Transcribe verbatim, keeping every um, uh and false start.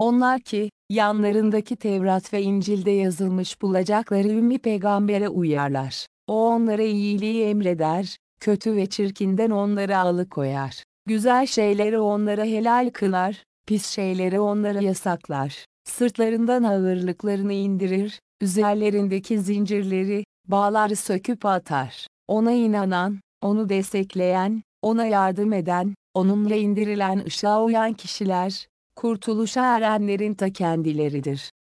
Onlar ki, yanlarındaki Tevrat ve İncil'de yazılmış bulacakları ümmi peygambere uyarlar. O onlara iyiliği emreder, kötü ve çirkinden onları alıkoyar. Güzel şeyleri onlara helal kılar, pis şeyleri onlara yasaklar. Sırtlarından ağırlıklarını indirir, üzerlerindeki zincirleri, bağları söküp atar. Ona inanan, onu destekleyen, ona yardım eden, onunla indirilen ışığa uyan kişiler, kurtuluşa erenlerin ta kendileridir.